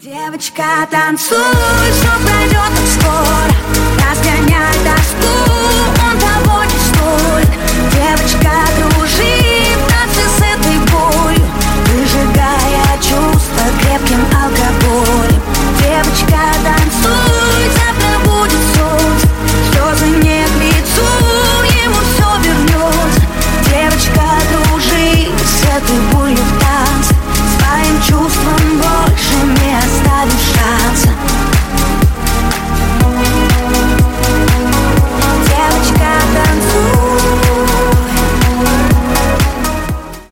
Девочка, танцуй, все пройдет так скоро. Разгоняй тоску, он того не стоит. Девочка, дружи в танце с этой болью, выжигая чувства крепким алкоголем. Девочка, танцуй, завтра будет солнце, слезы не к лицу, ему все вернется. Девочка, дружи с этой болью в танце, своим чувствам больше не оставишь шанса.